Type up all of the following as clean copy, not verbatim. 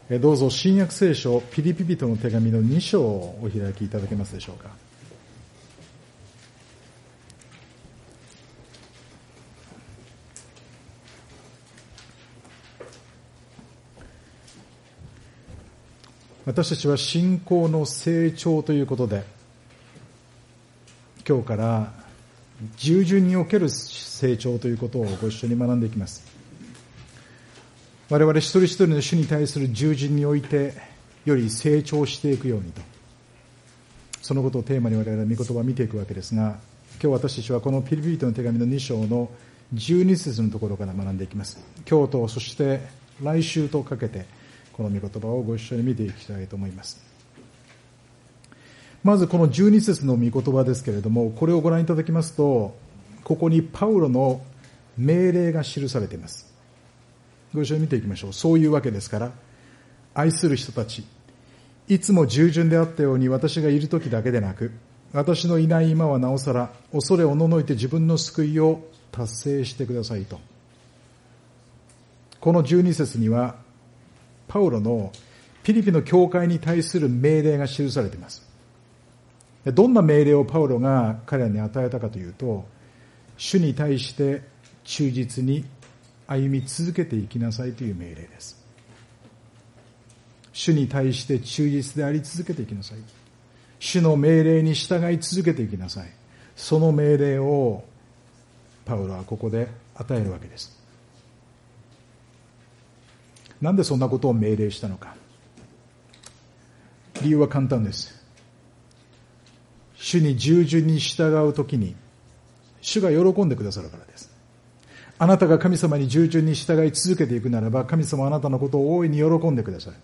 どうぞ新約聖書ピリピ人の手紙の2章をお開きいただけますでしょうか。私たちは信仰の成長ということで、今日から従順における成長ということをご一緒に学んでいきます。我々一人一人の主に対する従順においてより成長していくようにと、そのことをテーマに我々は御言葉を見ていくわけですが、今日私たちはこのピリピ人の手紙の2章の12節のところから学んでいきます。今日とそして来週とかけてこの御言葉をご一緒に見ていきたいと思います。まずこの12節の御言葉ですけれども、これをご覧いただきますと、ここにパウロの命令が記されています。ご一緒に見ていきましょう。そういうわけですから、愛する人たち、いつも従順であったように私がいる時だけでなく、私のいない今はなおさら恐れおののいて自分の救いを達成してくださいと。この12節にはパウロのピリピの教会に対する命令が記されています。どんな命令をパウロが彼らに与えたかというと、主に対して忠実に歩み続けていきなさいという命令です。主に対して忠実であり続けていきなさい。主の命令に従い続けていきなさい。その命令をパウロはここで与えるわけです。なんでそんなことを命令したのか。理由は簡単です。主に従順に従うときに主が喜んでくださるからです。あなたが神様に従順に従い続けていくならば、神様はあなたのことを大いに喜んでください。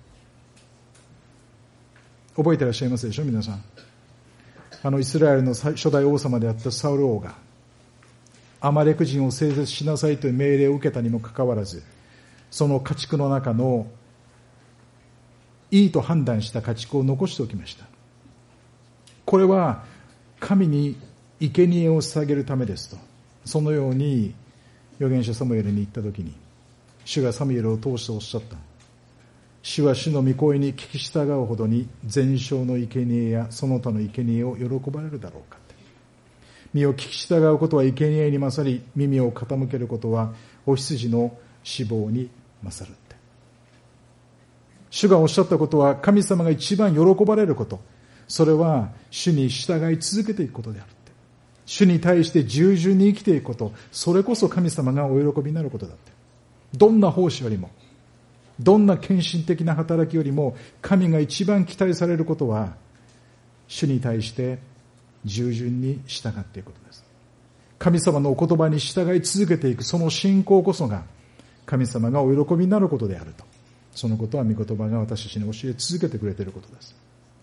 覚えていらっしゃいますでしょ、皆さん。イスラエルの初代王様であったサウル王がアマレク人を征絶しなさいという命令を受けたにもかかわらず、その家畜の中のいいと判断した家畜を残しておきました。これは神に生贄を捧げるためですと、そのように預言者サムエルに言ったときに、主がサムエルを通しておっしゃった。主は主の御声に聞き従うほどに全焼の生贄やその他の生贄を喜ばれるだろうかって。身を聞き従うことは生贄に勝り、耳を傾けることはお羊の脂肪に勝るって。主がおっしゃったことは、神様が一番喜ばれること、それは主に従い続けていくことであるって。主に対して従順に生きていくこと、それこそ神様がお喜びになることだって。どんな奉仕よりも、どんな献身的な働きよりも、神が一番期待されることは、主に対して従順に従っていくことです。神様のお言葉に従い続けていく、その信仰こそが、神様がお喜びになることであると。そのことは御言葉が私たちに教え続けてくれていることです。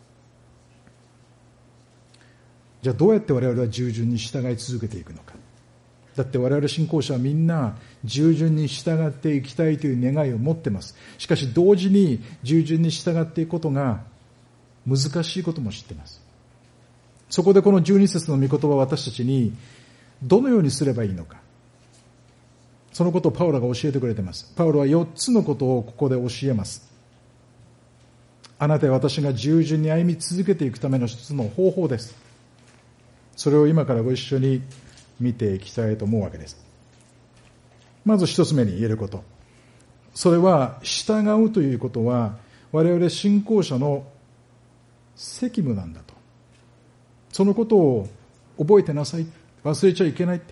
じゃあどうやって我々は従順に従い続けていくのか。だって我々信仰者はみんな従順に従っていきたいという願いを持っています。しかし同時に従順に従っていくことが難しいことも知っています。そこでこの12節の御言葉は私たちにどのようにすればいいのか。そのことをパウロが教えてくれています。パウロは4つのことをここで教えます。あなたや私が従順に歩み続けていくための一つの方法です。それを今からご一緒に見ていきたいと思うわけです。まず一つ目に言えること。それは従うということは我々信仰者の責務なんだと。そのことを覚えてなさい。忘れちゃいけないって。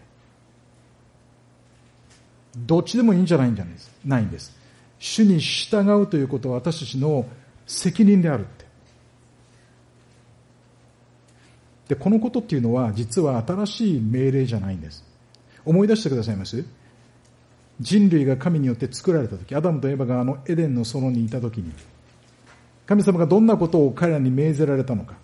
どっちでもいいんじゃないんです。ないんです。主に従うということは私たちの責任であるって。で、このことっていうのは実は新しい命令じゃないんです。思い出してくださいます？人類が神によって作られたとき、アダムとエバがエデンの園にいたときに、神様がどんなことを彼らに命ぜられたのか。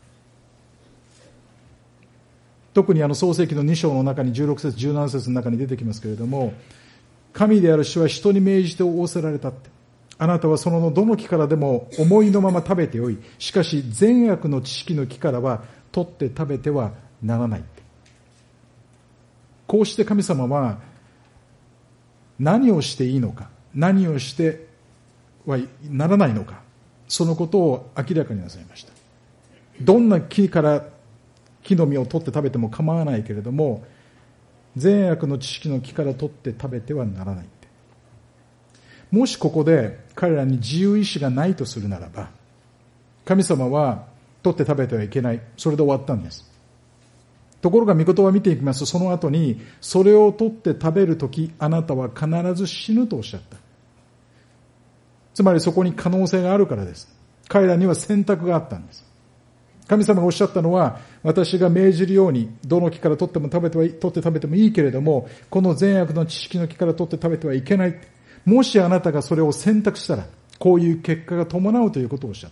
特に創世記の2章の中に16節17節の中に出てきますけれども、神である主は人に命じて仰せられたって。あなたはそのどの木からでも思いのまま食べてよい。しかし善悪の知識の木からは取って食べてはならないって。こうして神様は何をしていいのか、何をしてはならないのか、 そのことを明らかになさいました。どんな木の実を取って食べても構わないけれども、善悪の知識の木から取って食べてはならないって。もしここで彼らに自由意志がないとするならば、神様は取って食べてはいけない。それで終わったんです。ところが御言葉を見ていきますと、その後に、それを取って食べるとき、あなたは必ず死ぬとおっしゃった。つまりそこに可能性があるからです。彼らには選択があったんです。神様がおっしゃったのは、私が命じるように、どの木から取って食べてもいいけれども、この善悪の知識の木から取って食べてはいけない。もしあなたがそれを選択したら、こういう結果が伴うということをおっしゃった。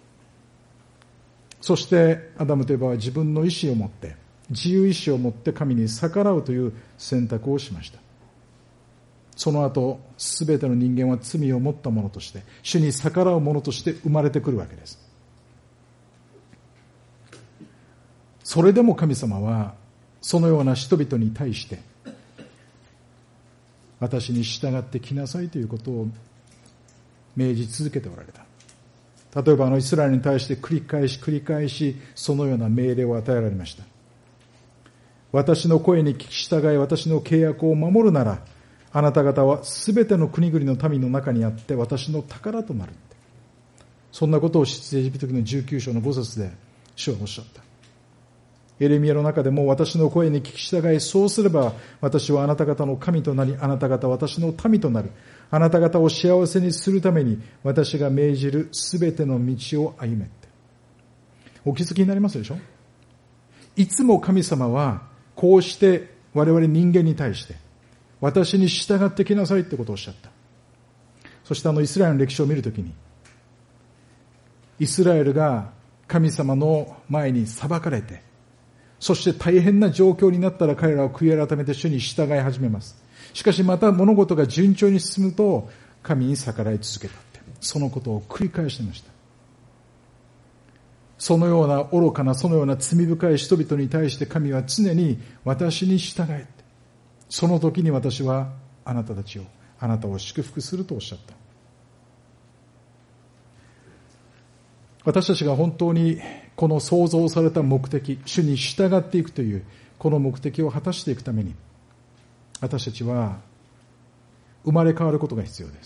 そしてアダムとエバは自分の意志を持って、自由意志を持って神に逆らうという選択をしました。その後、すべての人間は罪を持った者として、主に逆らう者として生まれてくるわけです。それでも神様は、そのような人々に対して、私に従ってきなさいということを命じ続けておられた。例えばイスラエルに対して繰り返しそのような命令を与えられました。私の声に聞き従い、私の契約を守るなら、あなた方はすべての国々の民の中にあって私の宝となる。そんなことを出エジプト記の19章の5節で主はおっしゃった。エレミヤの中でも、私の声に聞き従い、そうすれば私はあなた方の神となり、あなた方は私の民となる。あなた方を幸せにするために私が命じるすべての道を歩めって。お気づきになりますでしょ？いつも神様はこうして我々人間に対して私に従ってきなさいってことをおっしゃった。そしてイスラエルの歴史を見るときに、イスラエルが神様の前に裁かれて、そして大変な状況になったら彼らは悔い改めて主に従い始めます。しかしまた物事が順調に進むと神に逆らい続けたって、そのことを繰り返していました。そのような愚かな、そのような罪深い人々に対して神は常に私に従えって、その時に私はあなたを祝福するとおっしゃった。私たちが本当にこの創造された目的、主に従っていくというこの目的を果たしていくために、私たちは生まれ変わることが必要です。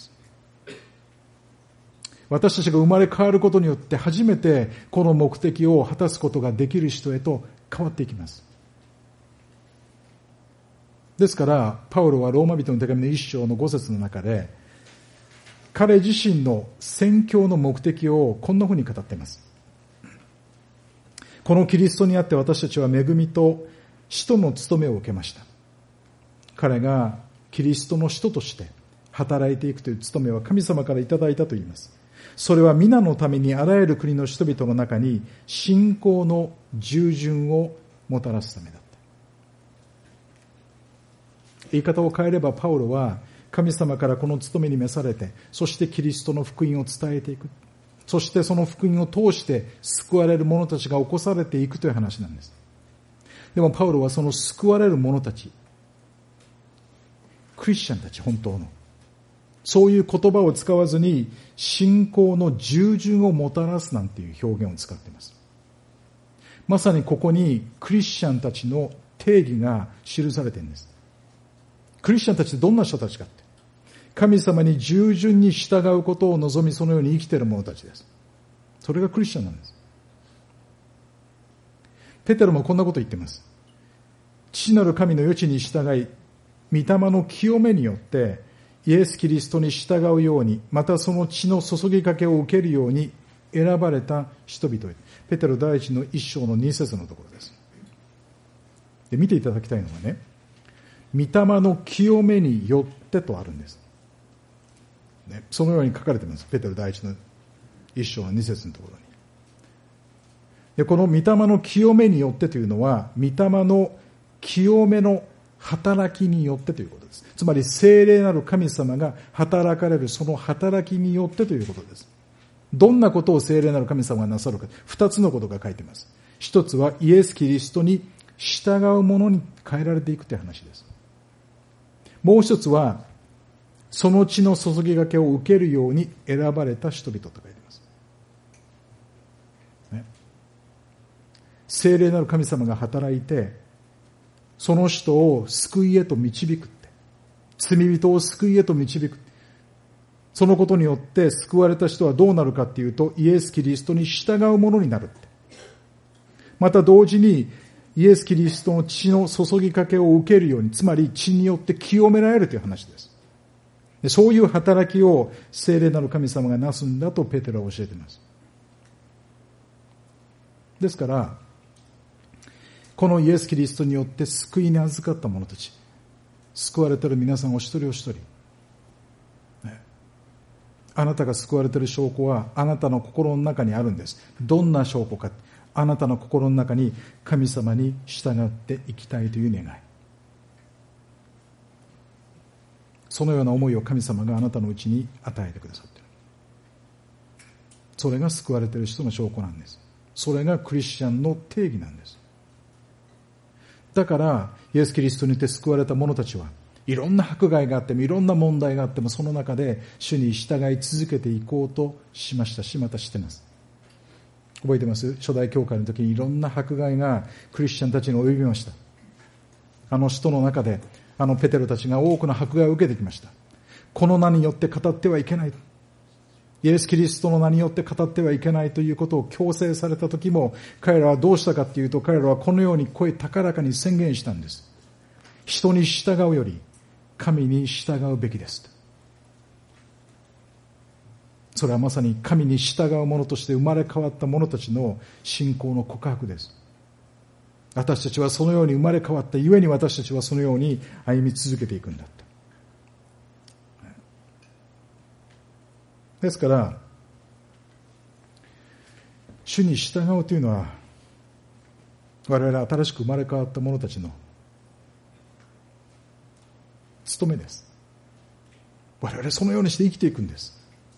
私たちが生まれ変わることによって初めてこの目的を果たすことができる人へと変わっていきます。ですからパウロはローマ人の手紙の1章の5節の中で、彼自身の宣教の目的をこんなふうに語っています。このキリストにあって私たちは恵みと使徒の務めを受けました。彼がキリストの使徒として働いていくという務めは神様からいただいたと言います。それは皆のためにあらゆる国の人々の中に信仰の従順をもたらすためだった。言い方を変えればパウロは神様からこの務めに召されて、そしてキリストの福音を伝えていく。そしてその福音を通して救われる者たちが起こされていくという話なんです。でもパウロはその救われる者たち、クリスチャンたち、本当のそういう言葉を使わずに信仰の従順をもたらすなんていう表現を使っています。まさにここにクリスチャンたちの定義が記されているんです。クリスチャンたちってどんな人たちかって、神様に従順に従うことを望み、そのように生きている者たちです。それがクリスチャンなんです。ペテロもこんなこと言っています。父なる神の余地に従い、御霊の清めによってイエス・キリストに従うように、またその血の注ぎかけを受けるように選ばれた人々へ。ペテロ第一の1章の2節のところです。で、見ていただきたいのはね、御霊の清めによってとあるんです。ね、そのように書かれています。ペテロ第一の1章の2節のところに。で、この御霊の清めによってというのは、御霊の清めの働きによってということです。つまり聖霊なる神様が働かれるその働きによってということです。どんなことを聖霊なる神様がなさるか、二つのことが書いています。一つはイエス・キリストに従うものに変えられていくという話です。もう一つはその血の注ぎがけを受けるように選ばれた人々と書いています。 聖霊なる神様が働いて、その人を救いへと導くって。罪人を救いへと導く。そのことによって救われた人はどうなるかっていうと、イエス・キリストに従うものになるって。また同時に、イエス・キリストの血の注ぎかけを受けるように、つまり血によって清められるという話です。そういう働きを聖霊なる神様がなすんだとペテロは教えています。ですから、このイエス・キリストによって救いに預かった者たち、救われている皆さんお一人お一人、あなたが救われている証拠はあなたの心の中にあるんです。どんな証拠か。あなたの心の中に神様に従っていきたいという願い。そのような思いを神様があなたのうちに与えてくださっている。それが救われている人の証拠なんです。それがクリスチャンの定義なんです。だからイエス・キリストによって救われた者たちはいろんな迫害があってもいろんな問題があってもその中で主に従い続けていこうとしましたし、またしてます。覚えてます？初代教会の時にいろんな迫害がクリスチャンたちに及びました。あの使徒の中でペテロたちが多くの迫害を受けてきました。この名によって語ってはいけない、イエス・キリストの名によって語ってはいけないということを強制された時も、彼らはどうしたかというと、彼らはこのように声高らかに宣言したんです。人に従うより神に従うべきです。それはまさに神に従う者として生まれ変わった者たちの信仰の告白です。私たちはそのように生まれ変わったゆえに、私たちはそのように歩み続けていくんだと。ですから主に従うというのは、我々新しく生まれ変わった者たちの務めです。我々そのようにして生きていくんです。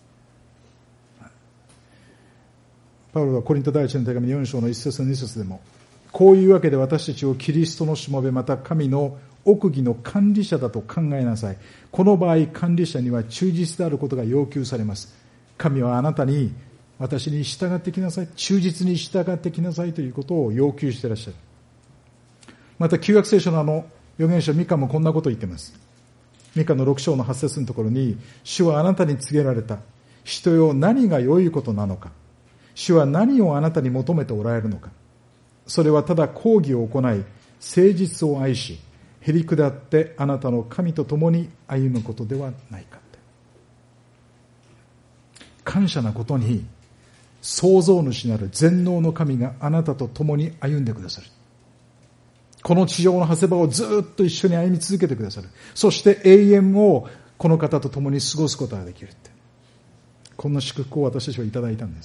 パウロはコリント第一の手紙4章の1節2節でも、こういうわけで私たちをキリストのしもべ、また神の奥義の管理者だと考えなさい。この場合、管理者には忠実であることが要求されます。神はあなたに、私に従ってきなさい、忠実に従ってきなさいということを要求していらっしゃる。また旧約聖書の預言者ミカもこんなことを言っています。ミカの6章の8節のところに、主はあなたに告げられた。人よ、何が良いことなのか。主は何をあなたに求めておられるのか。それはただ公義を行い、誠実を愛し、へり下ってあなたの神と共に歩むことではないかって。感謝なことに、創造主なる全能の神があなたと共に歩んでくださる。この地上の長谷場をずっと一緒に歩み続けてくださる。そして永遠をこの方と共に過ごすことができるって。こんな祝福を私たちはいただいたんです。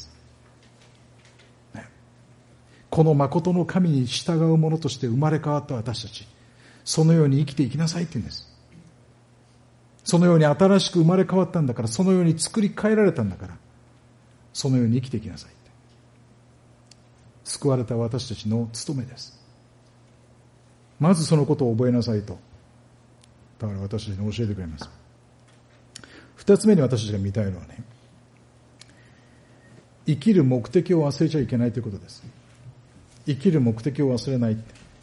この誠の神に従う者として生まれ変わった私たち、そのように生きていきなさいって言うんです。そのように新しく生まれ変わったんだから、そのように作り変えられたんだから、そのように生きていきなさいって。救われた私たちの務めです。まずそのことを覚えなさいと、だから私たちに教えてくれます。二つ目に私たちが見たいのはね、生きる目的を忘れちゃいけないということです。生きる目的を忘れない。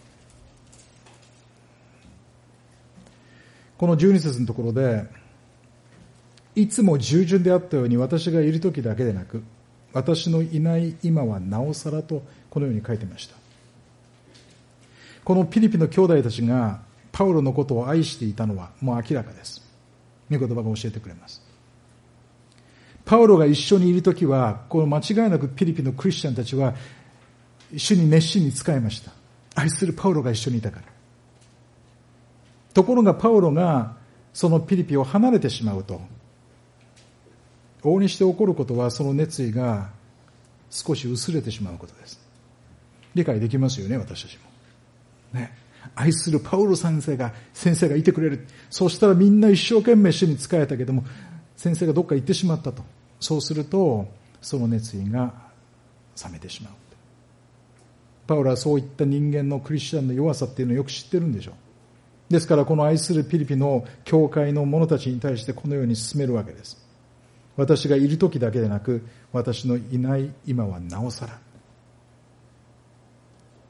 この12節のところで、いつも従順であったように私がいる時だけでなく、私のいない今はなおさらとこのように書いてました。このピリピの兄弟たちがパウロのことを愛していたのはもう明らかです。御言葉が教えてくれます。パウロが一緒にいるときは、この間違いなくピリピのクリスチャンたちは主に熱心に仕えました。愛するパウロが一緒にいたから。ところがパウロがそのピリピを離れてしまうと、往々にして起こることはその熱意が少し薄れてしまうことです。理解できますよね、私たちも。ね、愛するパウロ先生がいてくれる。そうしたらみんな一生懸命主に仕えたけども、先生がどっか行ってしまったと。そうするとその熱意が冷めてしまう。パウロはそういった人間のクリスチャンの弱さっていうのをよく知ってるんでしょう。ですからこの愛するピリピの教会の者たちに対してこのように進めるわけです。私がいる時だけでなく、私のいない今はなおさら。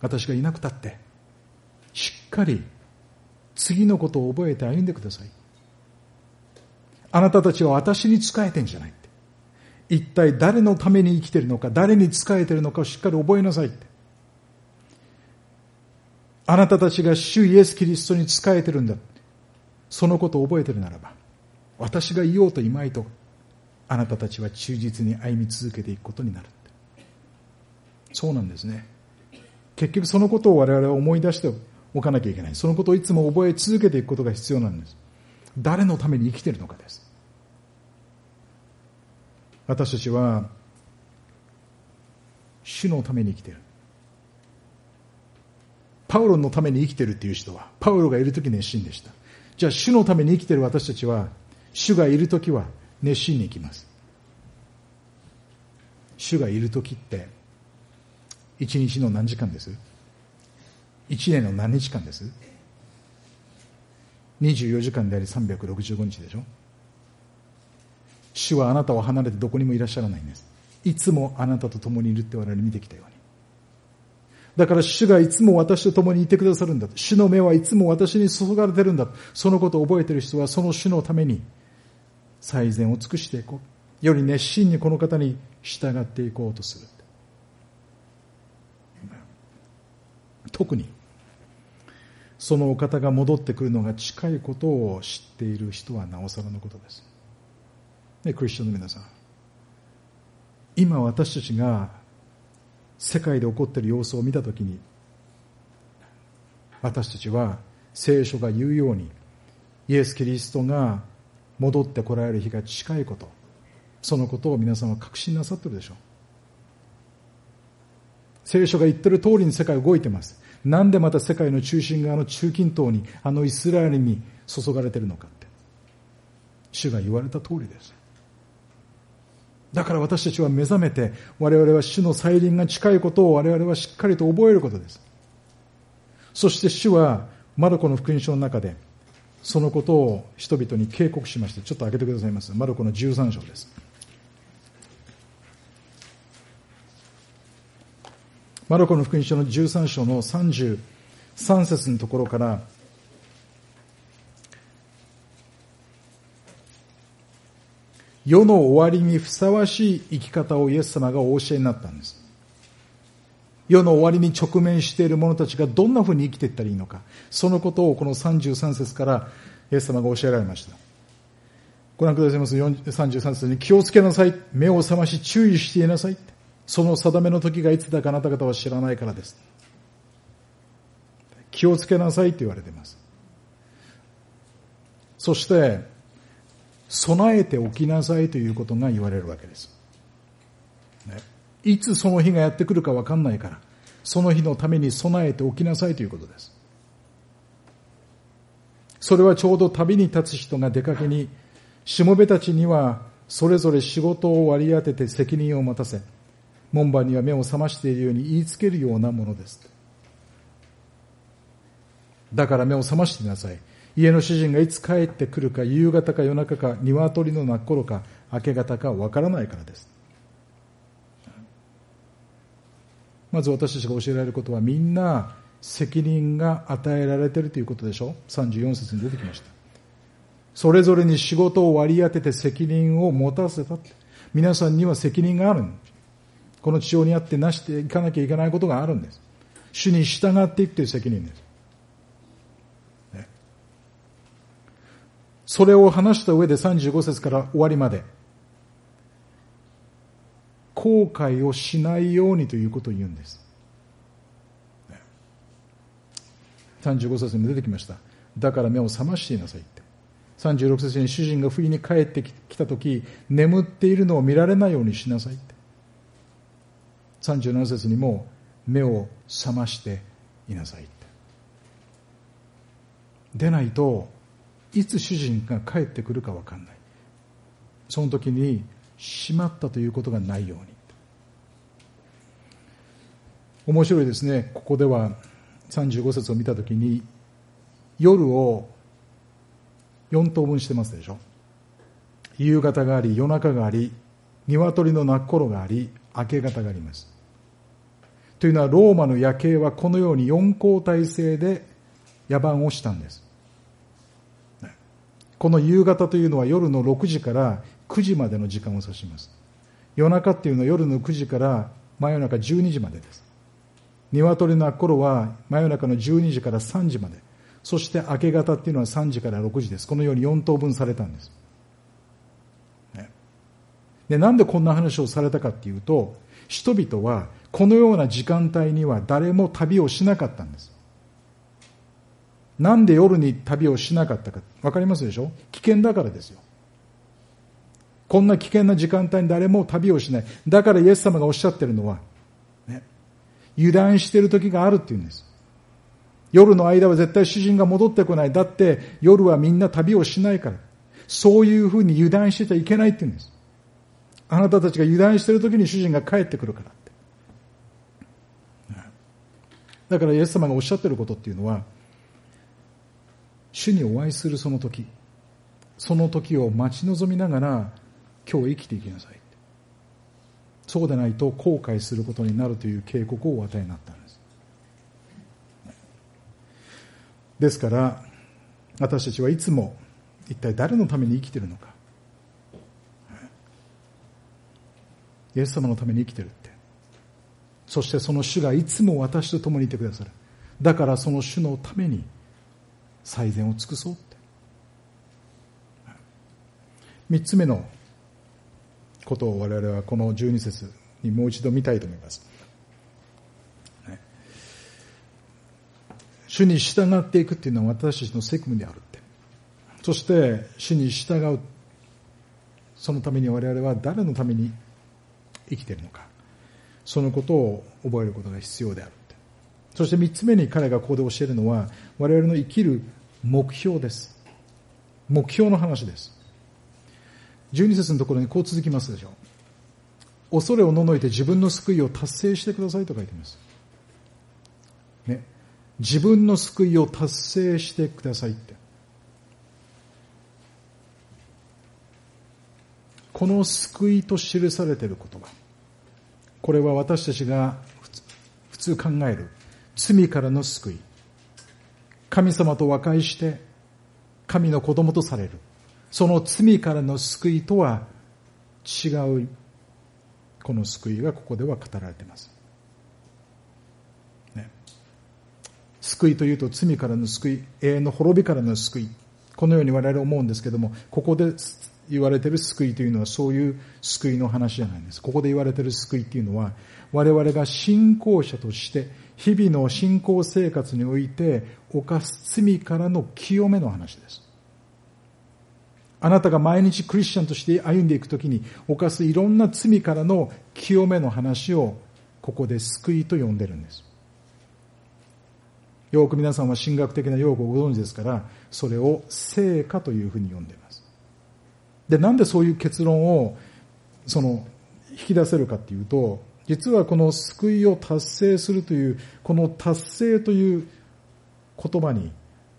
私がいなくたって、しっかり次のことを覚えて歩んでください。あなたたちは私に仕えてんじゃないって。一体誰のために生きているのか、誰に仕えているのかをしっかり覚えなさいって。あなたたちが主イエス・キリストに仕えているんだ。そのことを覚えているならば、私がいようといまいと、あなたたちは忠実に歩み続けていくことになる。そうなんですね。結局そのことを我々は思い出しておかなきゃいけない。そのことをいつも覚え続けていくことが必要なんです。誰のために生きているのかです。私たちは主のために生きている。パウロのために生きているっていう人は、パウロがいるとき熱心でした。じゃあ主のために生きている私たちは、主がいるときは熱心に生きます。主がいるときって一日の何時間です？一年の何日間です？ 24 時間であり365日でしょ。主はあなたを離れてどこにもいらっしゃらないんです。いつもあなたと共にいるって我々見てきたように。だから主がいつも私と共にいてくださるんだ。主の目はいつも私に注がれてるんだ。そのことを覚えている人はその主のために最善を尽くしていこう。より熱心にこの方に従っていこうとする。特にそのお方が戻ってくるのが近いことを知っている人はなおさらのことです。ね、クリスチャンの皆さん、今私たちが世界で起こっている様子を見たときに、私たちは聖書が言うようにイエス・キリストが戻ってこられる日が近いこと、そのことを皆さんは確信なさっているでしょう。聖書が言っている通りに世界は動いています。なんでまた世界の中心が中近東に、イスラエルに注がれているのかって、主が言われた通りです。だから私たちは目覚めて、我々は主の再臨が近いことを我々はしっかりと覚えることです。そして主はマルコの福音書の中でそのことを人々に警告しました。ちょっと開けてくださいます。マルコの13章です。マルコの福音書の13章の33節のところから、世の終わりにふさわしい生き方をイエス様がお教えになったんです。世の終わりに直面している者たちがどんなふうに生きていったらいいのか、そのことをこの33節からイエス様が教えられました。ご覧くださいます33節に、気をつけなさい、目を覚まし注意していなさい、その定めの時がいつだかあなた方は知らないからです。気をつけなさいと言われています。そして備えておきなさいということが言われるわけです、ね、いつその日がやってくるか分かんないから、その日のために備えておきなさいということです。それはちょうど旅に立つ人が出かけに、しもべたちにはそれぞれ仕事を割り当てて責任を持たせ、門番には目を覚ましているように言いつけるようなものです。だから目を覚ましていなさい。家の主人がいつ帰ってくるか、夕方か夜中か、鶏の鳴く頃か明け方かわからないからです。まず私たちが教えられることは、みんな責任が与えられているということでしょ。34節に出てきました。それぞれに仕事を割り当てて責任を持たせた。皆さんには責任があるんです。この地上にあってなしていかなきゃいけないことがあるんです。主に従っていくという責任です。ね、それを話した上で35節から終わりまで、後悔をしないようにということを言うんです。ね、35節にも出てきました。だから目を覚ましていなさいって。36節に、主人が不意に帰ってきたとき、眠っているのを見られないようにしなさいって。37節にも、目を覚ましていなさいって。でないと、いつ主人が帰ってくるか分かんない。その時にしまったということがないように。面白いですね。ここでは35節を見た時に、夜を4等分してますでしょ。夕方があり、夜中があり、鶏の鳴く頃があり、明け方があります。 というのはローマの夜警はこのように4交代制で野蛮をしたんです。この夕方というのは夜の6時から9時までの時間を指します。夜中っていうのは夜の9時から真夜中12時までです。鶏の鳴く頃は真夜中の12時から3時まで。そして明け方っていうのは3時から6時です。このように4等分されたんです。で、なんでこんな話をされたかっていうと、人々はこのような時間帯には誰も旅をしなかったんです。なんで夜に旅をしなかったかわかりますでしょ？危険だからですよ。こんな危険な時間帯に誰も旅をしない。だからイエス様がおっしゃってるのは、油断している時があるっていうんです。夜の間は絶対主人が戻ってこない。だって夜はみんな旅をしないから。そういうふうに油断してちゃいけないって言うんです。あなたたちが油断している時に主人が帰ってくるからって。だからイエス様がおっしゃっていることっていうのは、主にお会いするその時を待ち望みながら今日生きていきなさい。そうでないと後悔することになるという警告をお与えになったんです。ですから私たちはいつも一体誰のために生きているのか。イエス様のために生きているって。そしてその主がいつも私と共にいてくださる。だからその主のために最善を尽くそうって。3つ目のことを我々はこの12節にもう一度見たいと思います。主に従っていくっていうのは私たちの責務であるって。そして主に従う。そのために我々は誰のために生きているのか。そのことを覚えることが必要であるって。そして3つ目に彼がここで教えるのは我々の生きる目標です。目標の話です。12節のところにこう続きますでしょう。恐れをののいて自分の救いを達成してくださいと書いています。ね。自分の救いを達成してくださいって。この救いと記されている言葉。これは私たちが普通考える罪からの救い。神様と和解して神の子供とされる。その罪からの救いとは違うこの救いがここでは語られています。ね、救いというと罪からの救い、永遠の滅びからの救い。このように我々思うんですけども、ここで言われている救いというのはそういう救いの話じゃないんです。ここで言われている救いというのは我々が信仰者として日々の信仰生活において犯す罪からの清めの話です。あなたが毎日クリスチャンとして歩んでいくときに犯すいろんな罪からの清めの話をここで救いと呼んでるんです。よく皆さんは神学的な用語をご存知ですから、それを聖果というふうに呼んでいます。で、なんでそういう結論を引き出せるかっていうと、実はこの救いを達成するというこの達成という言葉に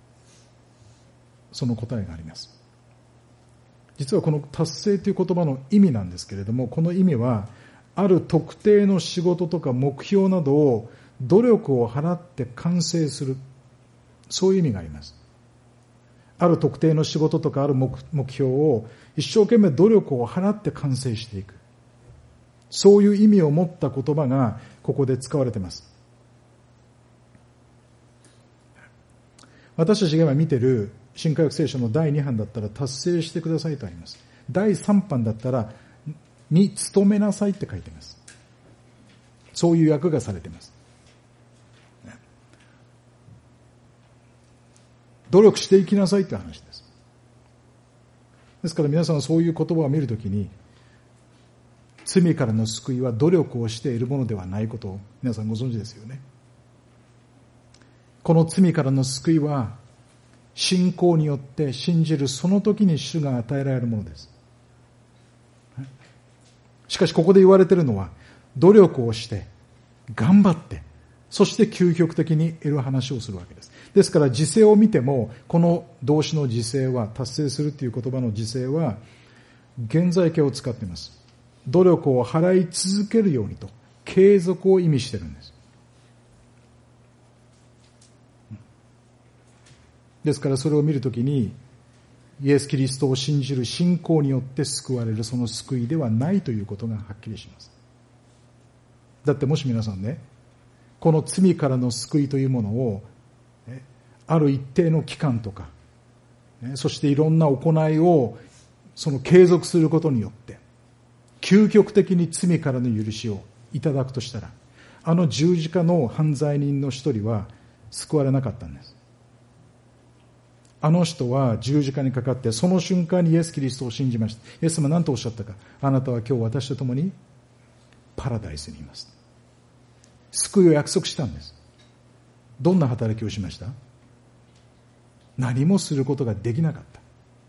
その答えがあります。実はこの達成という言葉の意味なんですけれども、この意味はある特定の仕事とか目標などを努力を払って完成する、そういう意味があります。ある特定の仕事とかある目標を一生懸命努力を払って完成していく、そういう意味を持った言葉がここで使われています。私たちが今見ている新科学聖書の第2版だったら達成してくださいとあります。第3版だったらに努めなさいって書いています。そういう訳がされています。努力していきなさいという話です。ですから皆さんはそういう言葉を見るときに、罪からの救いは努力をしているものではないことを皆さんご存知ですよね。この罪からの救いは信仰によって信じるその時に主が与えられるものです。しかしここで言われているのは、努力をして頑張ってそして究極的に得る話をするわけです。ですから時制を見ても、この動詞の時制は、達成するという言葉の時制は現在形を使っています。努力を払い続けるようにと継続を意味しているんです。 ですからそれを見るときに、イエス・キリストを信じる信仰によって救われるその救いではないということがはっきりします。だってもし皆さんね、この罪からの救いというものを、ある一定の期間とか、そしていろんな行いをその継続することによって、究極的に罪からの許しをいただくとしたら、あの十字架の犯罪人の一人は救われなかったんです。あの人は十字架にかかってその瞬間にイエス・キリストを信じました。イエス様は何とおっしゃったか。あなたは今日私と共にパラダイスにいます。救いを約束したんです。どんな働きをしました？何もすることができなかった。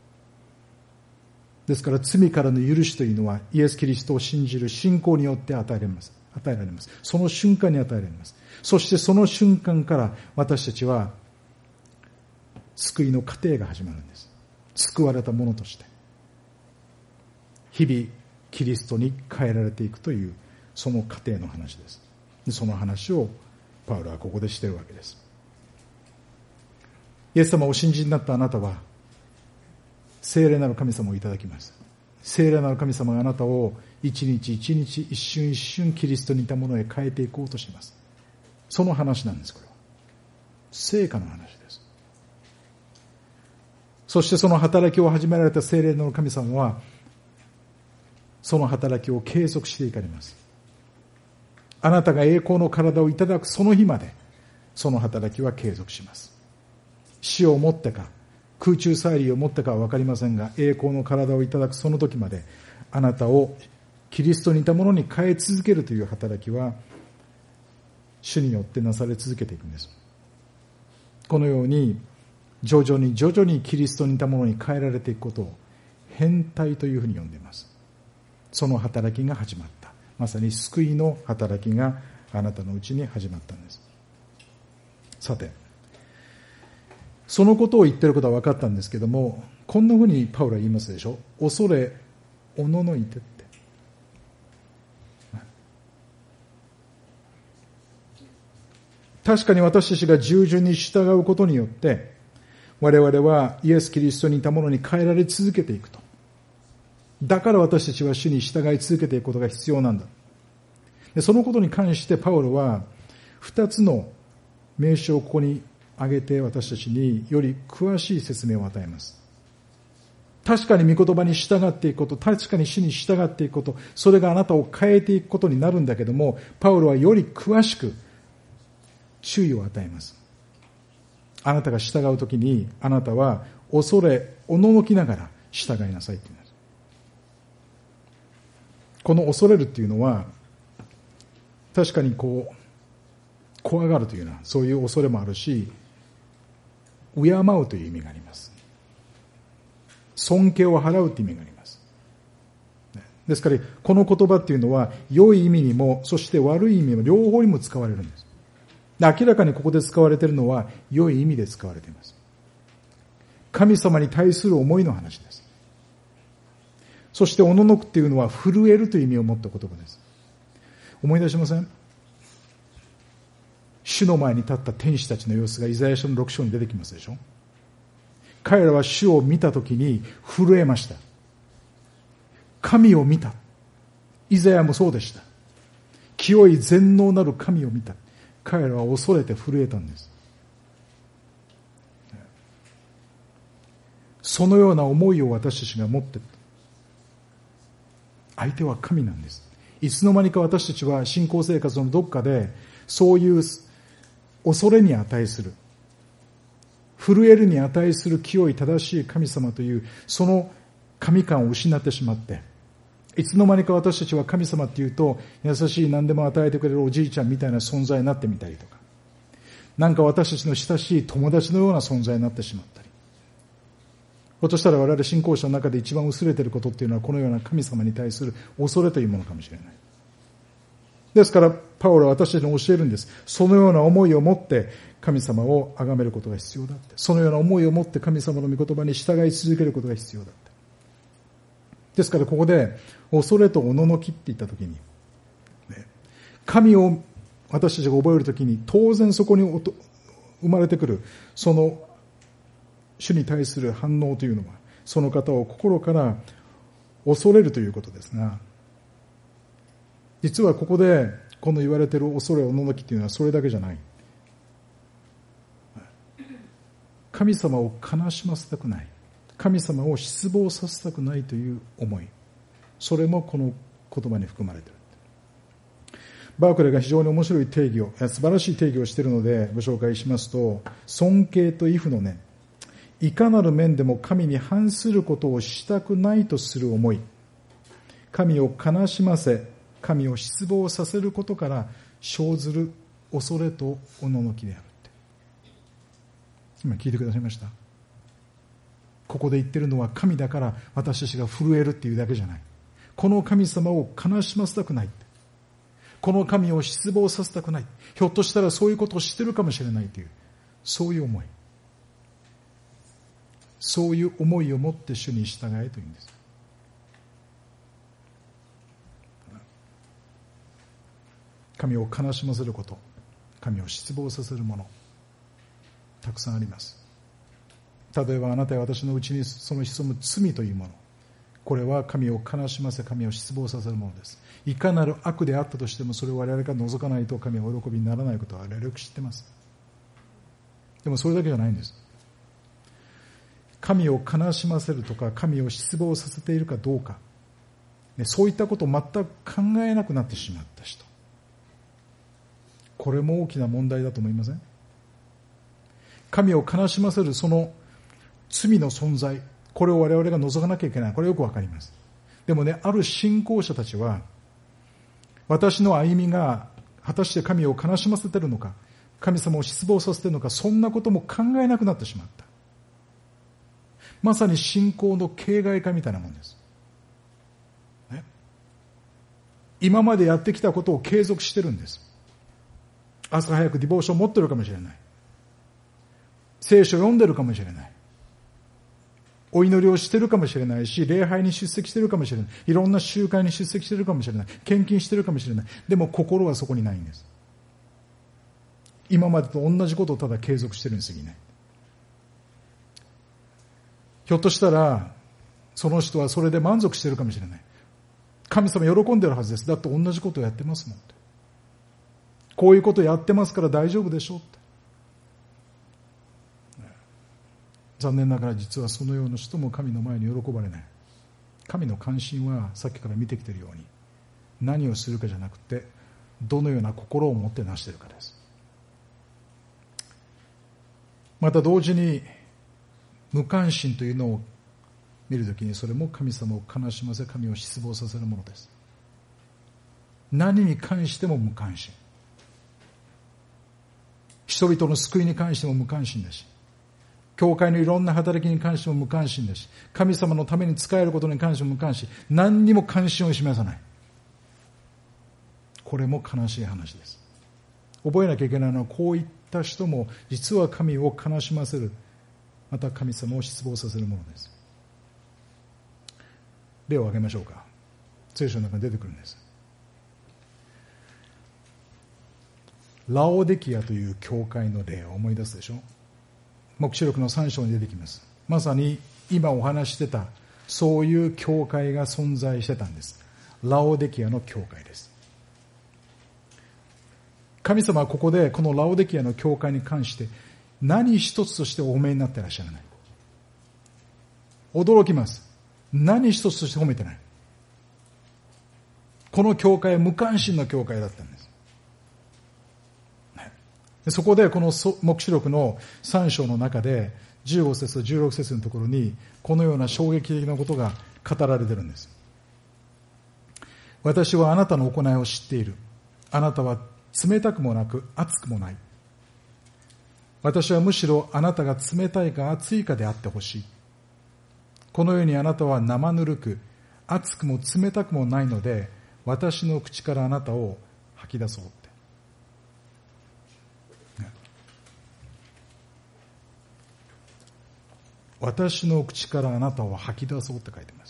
ですから罪からの許しというのはイエス・キリストを信じる信仰によって与えられます。その瞬間に与えられます。そしてその瞬間から私たちは救いの過程が始まるんです。救われたものとして日々キリストに変えられていくというその過程の話です。その話をパウロはここでしているわけです。イエス様をお信じになったあなたは聖霊なる神様をいただきます。聖霊なる神様があなたを一日一日一瞬一瞬キリストに似たものへ変えていこうとします。その話なんです。これは成果の話です。そしてその働きを始められた聖霊の神様はその働きを継続していかれます。あなたが栄光の体をいただくその日までその働きは継続します。死をもってか空中祭礼をもってかは分かりませんが、栄光の体をいただくその時まであなたをキリストに似たものに変え続けるという働きは主によってなされ続けていくんです。このように徐々にキリストに似たものに変えられていくことを変態というふうに呼んでいます。その働きが始まった。まさに救いの働きがあなたのうちに始まったんです。さて、そのことを言っていることは分かったんですけども、こんなふうにパウロは言いますでしょ。恐れおののいてって。確かに私たちが従順に従うことによって我々はイエス・キリストに似たものに変えられ続けていくと。だから私たちは主に従い続けていくことが必要なんだ。でそのことに関してパウロは2つの名称をここに挙げて私たちにより詳しい説明を与えます。確かに御言葉に従っていくこと、確かに主に従っていくこと、それがあなたを変えていくことになるんだけども、パウロはより詳しく注意を与えます。あなたが従うときにあなたは恐れおののきながら従いなさいと言います。この恐れるっていうのは確かに怖がるというようなそういう恐れもあるし、敬うという意味があります。尊敬を払うという意味があります。ですからこの言葉っていうのは良い意味にもそして悪い意味にも両方にも使われるんです。明らかにここで使われているのは良い意味で使われています。神様に対する思いの話です。そしておののくっていうのは震えるという意味を持った言葉です。思い出しません？主の前に立った天使たちの様子がイザヤ書の6章に出てきますでしょ。彼らは主を見たときに震えました。神を見た。イザヤもそうでした。清い全能なる神を見た。彼らは恐れて震えたんです。そのような思いを私たちが持っている。相手は神なんです。いつの間にか私たちは信仰生活のどっかでそういう恐れに値する、震えるに値する清い正しい神様というその神感を失ってしまって、いつの間にか私たちは神様っていうと優しい何でも与えてくれるおじいちゃんみたいな存在になってみたりとか、なんか私たちの親しい友達のような存在になってしまったり、ひょっとしたら我々信仰者の中で一番薄れていることっていうのはこのような神様に対する恐れというものかもしれない。ですからパウロは私たちに教えるんです。そのような思いを持って神様を崇めることが必要だって。そのような思いを持って神様の御言葉に従い続けることが必要だって。ですからここで恐れとおののきって言ったときに、神を私たちが覚えるときに当然そこに生まれてくるその主に対する反応というのは、その方を心から恐れるということですが、実はここでこの言われている恐れおののきというのはそれだけじゃない。神様を悲しませたくない、神様を失望させたくないという思い、それもこの言葉に含まれている。バークレーが非常に面白い定義を、素晴らしい定義をしているのでご紹介しますと、尊敬と畏怖の念、いかなる面でも神に反することをしたくないとする思い、神を悲しませ神を失望させることから生ずる恐れとおののきであるって。今聞いてくださいました？ここで言ってるのは、神だから私たちが震えるっていうだけじゃない。この神様を悲しませたくない、この神を失望させたくない、ひょっとしたらそういうことをしてるかもしれないという、そういう思い、そういう思いを持って主に従えというんです。神を悲しませること、神を失望させるもの、たくさんあります。例えばあなたや私のうちにその潜む罪というもの、これは神を悲しませ神を失望させるものです。いかなる悪であったとしても、それを我々が除かないと神はお喜びにならないことは我々よく知っています。でもそれだけじゃないんです。神を悲しませるとか神を失望させているかどうか、そういったことを全く考えなくなってしまった人、これも大きな問題だと思いません？神を悲しませるその罪の存在、これを我々が除かなきゃいけない。これよくわかります。でもね、ある信仰者たちは、私の歩みが果たして神を悲しませているのか、神様を失望させているのか、そんなことも考えなくなってしまった。まさに信仰の形骸化みたいなもんです。ね、今までやってきたことを継続してるんです。朝早くディボーション持ってるかもしれない。聖書を読んでるかもしれない。お祈りをしてるかもしれないし、礼拝に出席してるかもしれない。いろんな集会に出席してるかもしれない。献金してるかもしれない。でも心はそこにないんです。今までと同じことをただ継続してるに過ぎない。ひょっとしたら、その人はそれで満足してるかもしれない。神様喜んでるはずです。だって同じことをやってますもん。こういうことやってますから大丈夫でしょうって。残念ながら実はそのような人も神の前に喜ばれない。神の関心はさっきから見てきているように、何をするかじゃなくて、どのような心を持ってなしているかです。また同時に無関心というのを見るときに、それも神様を悲しませ神を失望させるものです。何に関しても無関心。人々の救いに関しても無関心だし、教会のいろんな働きに関しても無関心だし、神様のために仕えることに関しても無関心。何にも関心を示さない。これも悲しい話です。覚えなきゃいけないのは、こういった人も実は神を悲しませる、また神様を失望させるものです。例を挙げましょうか。聖書の中に出てくるんです。ラオデキアという教会の例を思い出すでしょ。黙示録の3章に出てきます。まさに今お話してたそういう教会が存在してたんです。ラオデキアの教会です。神様はここでこのラオデキアの教会に関して何一つとしてお褒めになっていらっしゃらない。驚きます。何一つとして褒めてない。この教会は無関心の教会だったんです。そこでこの黙示録の3章の中で15節と16節のところにこのような衝撃的なことが語られているんです。私はあなたの行いを知っている。あなたは冷たくもなく熱くもない。私はむしろあなたが冷たいか熱いかであってほしい。このようにあなたは生ぬるく熱くも冷たくもないので、私の口からあなたを吐き出そう。私の口からあなたを吐き出そうって書いてます。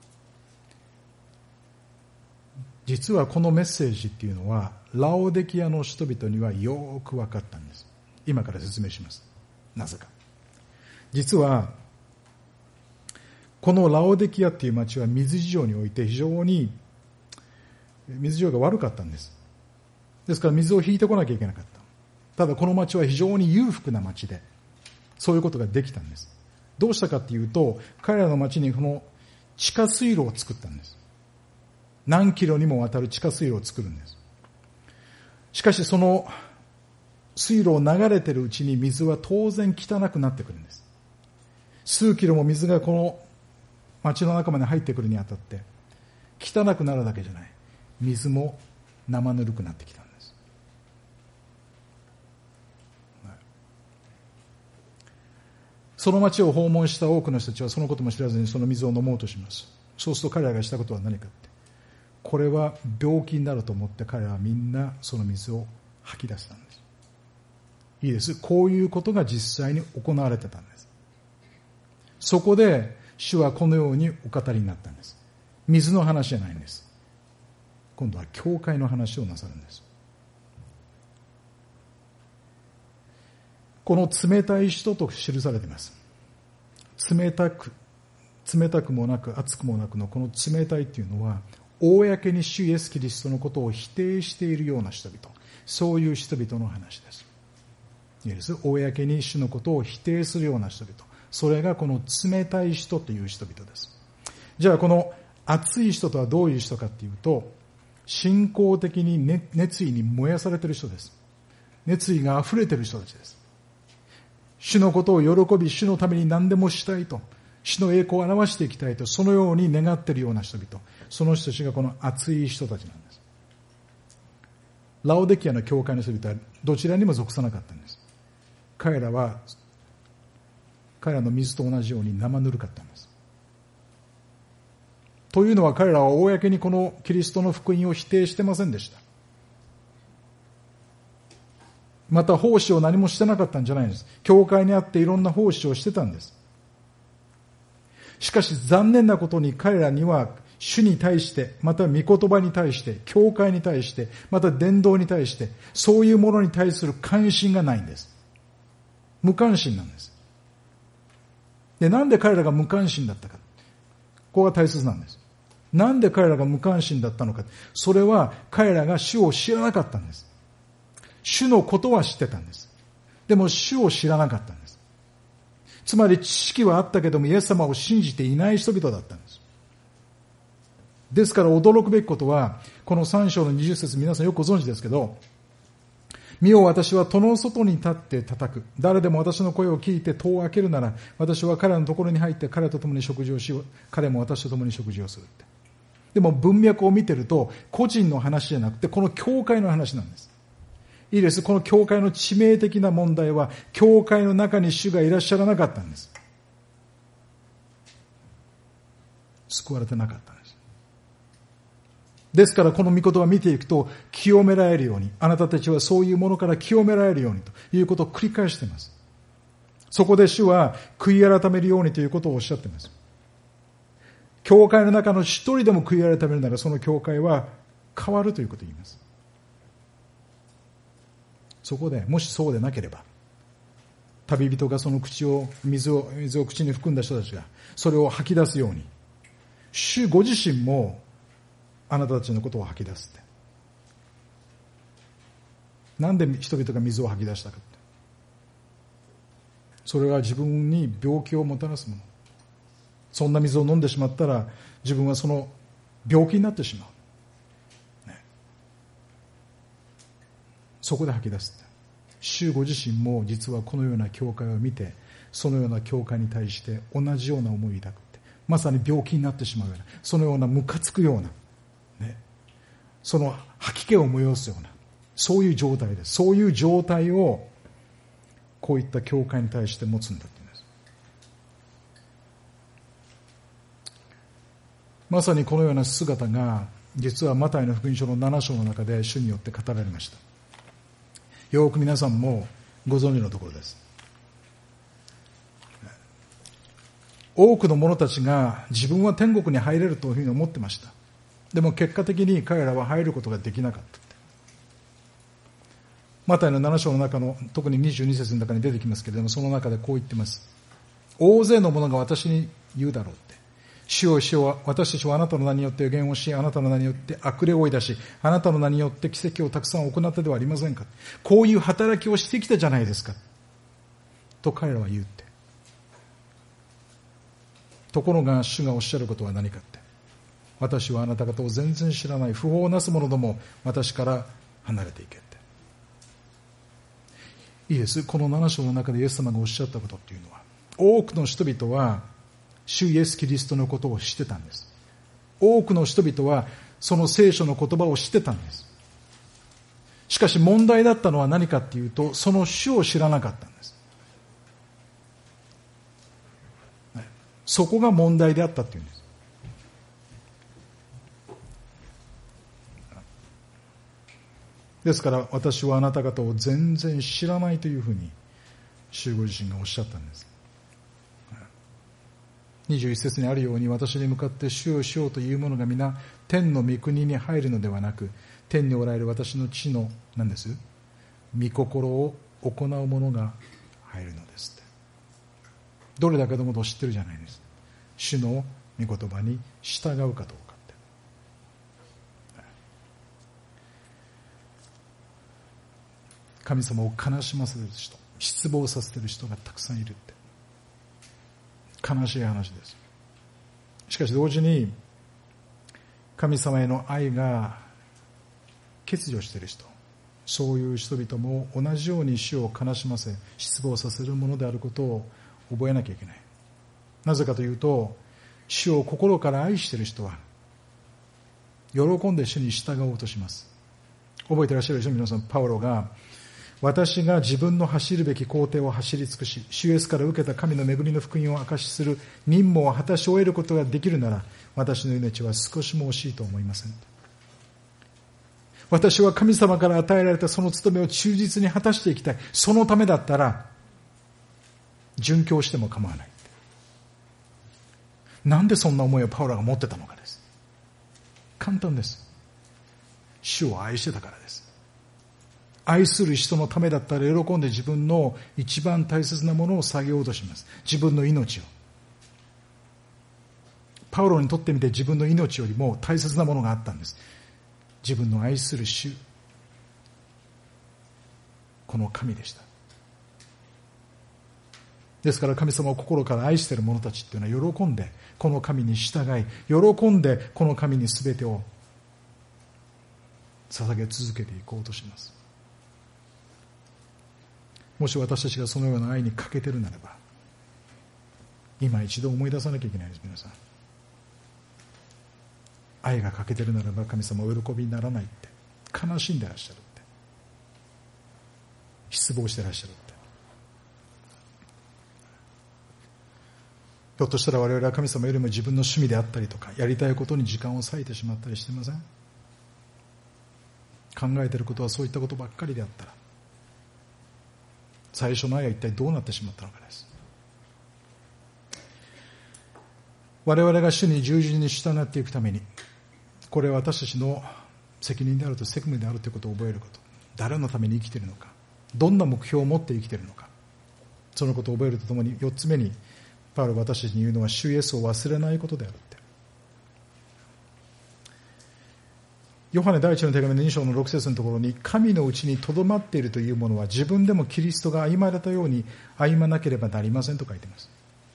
実はこのメッセージっていうのはラオデキアの人々にはよく分かったんです。今から説明します。なぜか。 実はこのラオデキアっていう町は水事情において非常に水事情が悪かったんです。ですから水を引いてこなきゃいけなかった。ただこの町は非常に裕福な町で、そういうことができたんです。どうしたかっていうと、彼らの町にこの地下水路を作ったんです。何キロにもわたる地下水路を作るんです。しかしその水路を流れているうちに水は当然汚くなってくるんです。数キロも水がこの町の中まで入ってくるにあたって汚くなるだけじゃない、水も生ぬるくなってきたんです。その町を訪問した多くの人たちはそのことも知らずにその水を飲もうとします。そうすると彼らがしたことは何かって、これは病気になると思って彼らはみんなその水を吐き出したんです。いいです。こういうことが実際に行われてたんです。そこで主はこのようにお語りになったんです。水の話じゃないんです。今度は教会の話をなさるんです。この冷たい人と記されています。冷たくもなく熱くもなくのこの冷たいっていうのは、公に主イエスキリストのことを否定しているような人々、そういう人々の話です。いいです。公に主のことを否定するような人々、それがこの冷たい人という人々です。じゃあこの熱い人とはどういう人かっていうと、信仰的に熱意に燃やされている人です。熱意が溢れている人たちです。主のことを喜び、主のために何でもしたいと、主の栄光を表していきたいと、そのように願っているような人々、その人たちがこの熱い人たちなんです。ラオデキアの教会の人々はどちらにも属さなかったんです。彼らは彼らの水と同じように生ぬるかったんです。というのは、彼らは公にこのキリストの福音を否定してませんでした。また奉仕を何もしてなかったんじゃないんです。教会にあっていろんな奉仕をしてたんです。しかし残念なことに彼らには主に対して、また御言葉に対して、教会に対して、また伝道に対して、そういうものに対する関心がないんです。無関心なんです。で、なんで彼らが無関心だったか。ここが大切なんです。なんで彼らが無関心だったのか。それは彼らが主を知らなかったんです。主のことは知ってたんです。でも主を知らなかったんです。つまり知識はあったけどもイエス様を信じていない人々だったんです。ですから驚くべきことは、この3章の20節、皆さんよくご存知ですけど、見よ私は戸の外に立って叩く。誰でも私の声を聞いて戸を開けるなら、私は彼のところに入って彼と共に食事をし、彼も私と共に食事をするって。でも文脈を見てると、個人の話じゃなくて、この教会の話なんです。いいです。この教会の致命的な問題は、教会の中に主がいらっしゃらなかったんです。救われてなかったんです。ですからこの御言葉を見ていくと、清められるように、あなたたちはそういうものから清められるようにということを繰り返しています。そこで主は悔い改めるようにということをおっしゃっています。教会の中の一人でも悔い改めるなら、その教会は変わるということを言います。そこでもしそうでなければ、旅人がその水を口に含んだ人たちがそれを吐き出すように、主ご自身もあなたたちのことを吐き出すって。なんで人々が水を吐き出したかって。それは自分に病気をもたらすもの。そんな水を飲んでしまったら自分はその病気になってしまう、ね、そこで吐き出すって。主ご自身も実はこのような教会を見て、そのような教会に対して同じような思いを抱くって、まさに病気になってしまうような、そのようなムカつくような、ね、その吐き気を催すような、そういう状態です。そういう状態をこういった教会に対して持つんだって言うんです。まさにこのような姿が実はマタイの福音書の7章の中で主によって語られました。よく皆さんもご存知のところです。多くの者たちが自分は天国に入れるというふうに思ってました。でも結果的に彼らは入ることができなかった。マタイの7章の中の特に22節の中に出てきますけれども、その中でこう言ってます。 大勢の者が私に言うだろうって。主よ主よ、私たちはあなたの名によって予言をし、あなたの名によって悪霊を追い出し、あなたの名によって奇跡をたくさん行ったではありませんか。こういう働きをしてきたじゃないですか。と彼らは言うって。ところが主がおっしゃることは何かって。私はあなた方を全然知らない。不法をなす者ども、私から離れていけって。いいです。この7章の中でイエス様がおっしゃったことっていうのは、多くの人々は主イエスキリストのことを知ってたんです。多くの人々はその聖書の言葉を知ってたんです。しかし問題だったのは何かっていうと、その主を知らなかったんです。そこが問題であったっていうんです。ですから私はあなた方を全然知らないというふうに主ご自身がおっしゃったんです。21節にあるように、私に向かって主よ主よという者が皆天の御国に入るのではなく、天におられる私の父の何です？御心を行う者が入るのですって。どれだけのことを知ってるじゃないです。主の御言葉に従うかどうかって。神様を悲しませる人、失望させている人がたくさんいるって。悲しい話です。しかし同時に神様への愛が欠如している人、そういう人々も同じように主を悲しませ失望させるものであることを覚えなきゃいけない。なぜかというと、主を心から愛している人は喜んで主に従おうとします。覚えていらっしゃるでしょ、皆さん。パウロが、私が自分の走るべき工程を走り尽くし、主イエスから受けた神の恵みの福音を証しする任務を果たし終えることができるなら、私の命は少しも惜しいと思いません。私は神様から与えられたその務めを忠実に果たしていきたい。そのためだったら殉教しても構わない。なんでそんな思いをパウロが持ってたのかです。簡単です。主を愛してたからです。愛する人のためだったら喜んで自分の一番大切なものを下げようとします。自分の命を。パウロにとってみて自分の命よりも大切なものがあったんです。自分の愛する主、この神でした。ですから神様を心から愛している者たちっていうのは喜んでこの神に従い、喜んでこの神に全てを捧げ続けていこうとします。もし私たちがそのような愛に欠けているならば、今一度思い出さなきゃいけないです。皆さん、愛が欠けているならば神様お喜びにならないって、悲しんでらっしゃるって、失望してらっしゃるって。ひょっとしたら我々は神様よりも自分の趣味であったりとか、やりたいことに時間を割いてしまったりしてません？考えていることはそういったことばっかりであったら、最初の愛は一体どうなってしまったのかです。我々が主に従順に従っていくために、これは私たちの責任であると、責務であるということを覚えること。誰のために生きているのか、どんな目標を持って生きているのか、そのことを覚えるとともに、4つ目にパウロは私たちに言うのは、主イエスを忘れないことであるって。ヨハネ第一の手紙の2章の6節のところに、神のうちにとどまっているというものは自分でもキリストが歩まれたように歩まなければなりませんと書いています。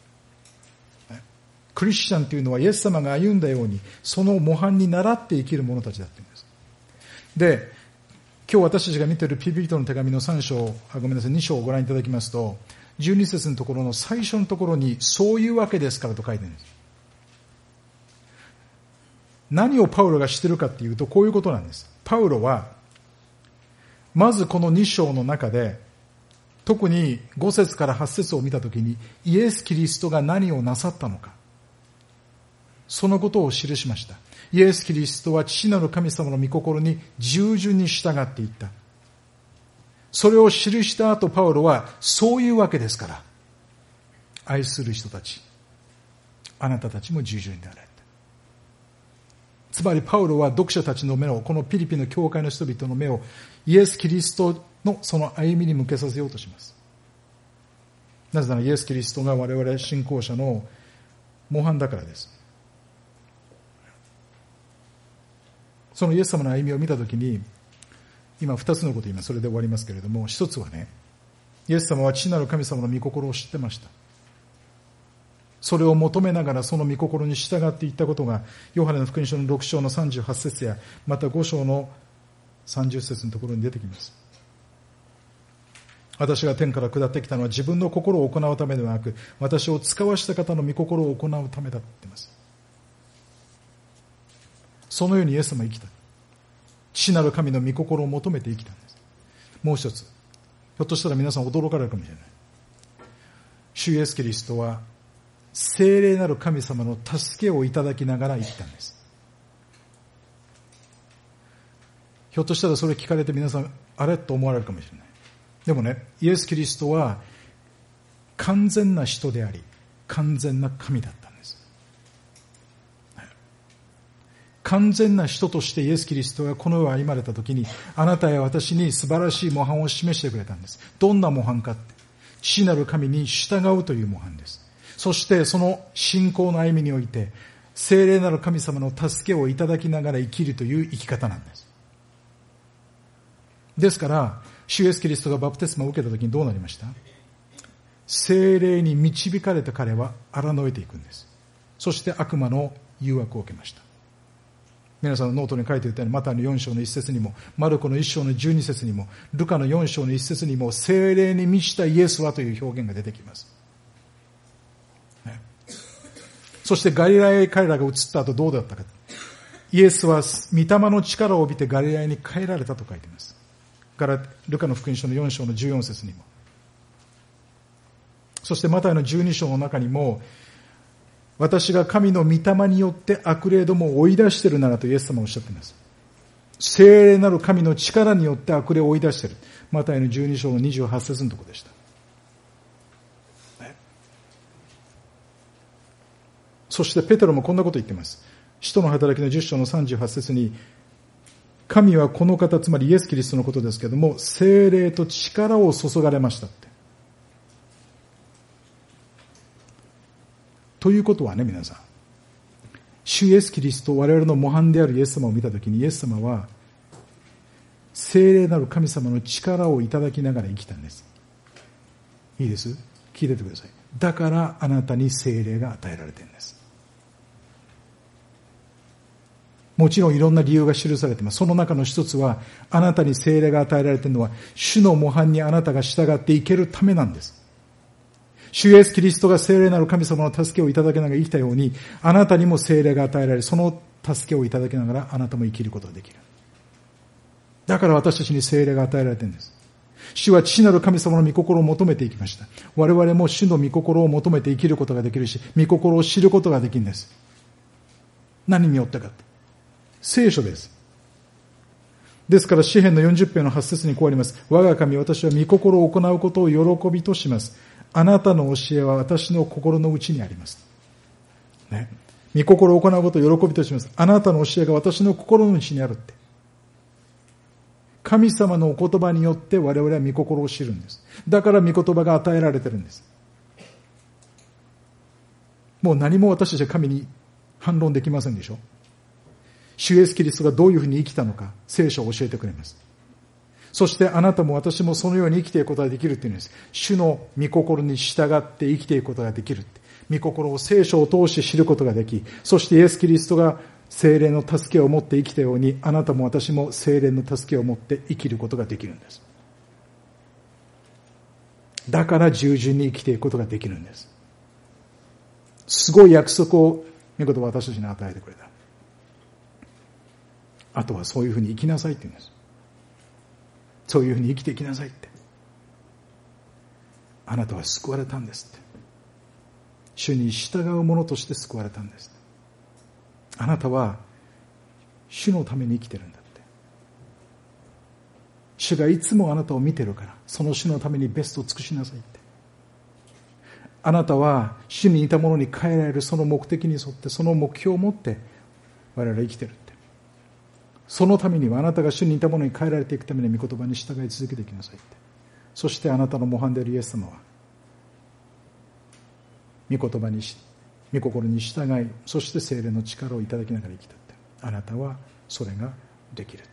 クリスチャンというのはイエス様が歩んだようにその模範に倣って生きる者たちだっていうんです。で、今日私たちが見ているピリピの手紙の2章をご覧いただきますと、12節のところの最初のところに、そういうわけですからと書いてあるんです。何をパウロがしているかっていうと、こういうことなんです。パウロはまずこの2章の中で、特に5節から8節を見たときに、イエス・キリストが何をなさったのか、そのことを記しました。イエス・キリストは父なる神様の御心に従順に従っていった。それを記した後、パウロはそういうわけですから、愛する人たち、あなたたちも従順であれ。つまりパウロは読者たちの目を、このピリピの教会の人々の目をイエス・キリストのその歩みに向けさせようとします。 なぜならイエス・キリストが我々信仰者の模範だからです。そのイエス様の歩みを見たときに、今二つのことを言います。それで終わりますけれども、一つはね、イエス様は父なる神様の御心を知ってました。それを求めながらその御心に従っていったことが、ヨハネの福音書の6章の38節や、また5章の30節のところに出てきます。私が天から下ってきたのは自分の心を行うためではなく、私を使わした方の御心を行うためだって言っています。そのようにイエス様は生きた。父なる神の御心を求めて生きたんです。もう一つ、ひょっとしたら皆さん驚かれるかもしれない。主イエスキリストは聖霊なる神様の助けをいただきながら生きたんです。ひょっとしたらそれ聞かれて皆さんあれと思われるかもしれない。でもね、イエスキリストは完全な人であり完全な神だったんです。完全な人としてイエスキリストがこの世を歩まれたときに、あなたや私に素晴らしい模範を示してくれたんです。どんな模範かって、父なる神に従うという模範です。そしてその信仰の歩みにおいて、聖霊なる神様の助けをいただきながら生きるという生き方なんです。ですから、主イエスキリストがバプテスマを受けたときにどうなりました？聖霊に導かれた彼は荒野えていくんです。そして悪魔の誘惑を受けました。皆さんのノートに書いていたように、マタイの4章の1節にも、マルコの1章の12節にも、ルカの4章の1節にも、聖霊に満ちたイエスはという表現が出てきます。ね、そしてガリラヤへ彼らが移った後どうだったか。イエスは御霊の力を帯びてガリラヤに帰られたと書いています。ルカの福音書の4章の14節にも。そしてマタイの12章の中にも、私が神の御霊によって悪霊どもを追い出しているならとイエス様はおっしゃっています。聖霊なる神の力によって悪霊を追い出している。マタイの12章の28節のところでした。そしてペテロもこんなこと言っています。使徒の働きの10章の38節に、神はこの方、つまりイエス・キリストのことですけれども、聖霊と力を注がれましたって。ということはね、皆さん、主イエスキリスト、我々の模範であるイエス様を見たときに、イエス様は聖霊なる神様の力をいただきながら生きたんです。いいです？聞いててください。だからあなたに聖霊が与えられているんです。もちろんいろんな理由が記されています。その中の一つは、あなたに聖霊が与えられているのは、主の模範にあなたが従っていけるためなんです。主イエスキリストが聖霊なる神様の助けをいただきながら生きたように、あなたにも聖霊が与えられ、その助けをいただきながらあなたも生きることができる。だから私たちに聖霊が与えられているんです。主は父なる神様の御心を求めていきました。我々も主の御心を求めて生きることができるし、御心を知ることができるんです。何によってか。聖書です。ですから詩編の40編の8節にこうあります。我が神、私は御心を行うことを喜びとします。あなたの教えは私の心の内にあります。ね。御心を行うことを喜びとします。あなたの教えが私の心の内にあるって。神様のお言葉によって我々は御心を知るんです。だから御言葉が与えられてるんです。もう何も私たちは神に反論できませんでしょ。主イエスキリストがどういうふうに生きたのか、聖書を教えてくれます。そしてあなたも私もそのように生きていくことができるっていうんです。主の御心に従って生きていくことができるって。御心を聖書を通して知ることができ、そしてイエスキリストが聖霊の助けを持って生きたように、あなたも私も聖霊の助けを持って生きることができるんです。だから従順に生きていくことができるんです。すごい約束を御言葉は私たちに与えてくれた。あとはそういうふうに生きなさいって言うんです。そういうふうに生きていきなさいって。あなたは救われたんですって。主に従う者として救われたんです。あなたは主のために生きてるんだって。主がいつもあなたを見てるから、その主のためにベストを尽くしなさいって。あなたは主に似たものに変えられるその目的に沿って、その目標を持って我々は生きてるって。そのためにはあなたが主に似たものに変えられていくために御言葉に従い続けていきなさいって。そしてあなたの模範であるイエス様は御言葉に御心に従い、そして聖霊の力をいただきながら生きていって、あなたはそれができるって、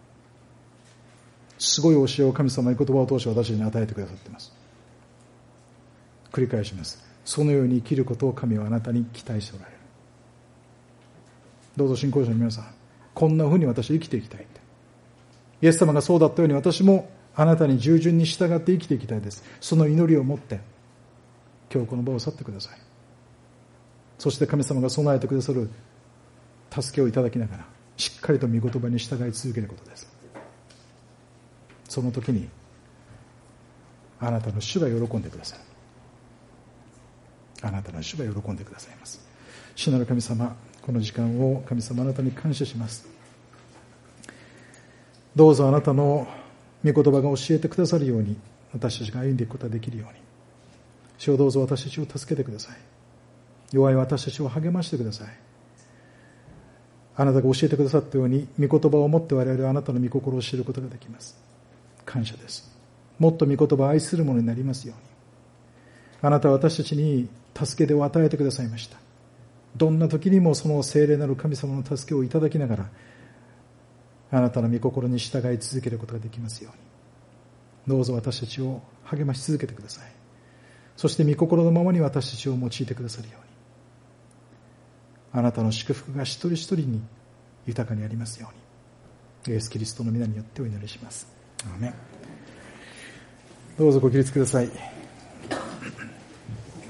すごい教えを神様の御言葉を通して私に与えてくださっています。繰り返します。そのように生きることを神はあなたに期待しておられる。どうぞ信仰者の皆さん、こんなふうに私は生きていきたいって、イエス様がそうだったように私もあなたに従順に従って生きていきたいです。その祈りを持って今日この場を去ってください。そして神様が備えてくださる助けをいただきながら、しっかりと御言葉に従い続けることです。その時にあなたの主が喜んでくださる。あなたの主が喜んでくださいます。主なる神様、この時間を神様あなたに感謝します。どうぞあなたの御言葉が教えてくださるように、私たちが歩んでいくことができるように、主をどうぞ私たちを助けてください。弱い私たちを励ましてください。あなたが教えてくださったように、御言葉を持って我々はあなたの御心を知ることができます。感謝です。もっと御言葉を愛するものになりますように。あなたは私たちに助け手を与えてくださいました。どんな時にもその聖霊なる神様の助けをいただきながら、あなたの御心に従い続けることができますように。どうぞ私たちを励まし続けてください。そして御心のままに私たちを用いてくださるように。あなたの祝福が一人一人に豊かにありますように。イエスキリストの皆によってお祈りします。アーメン。どうぞご起立ください。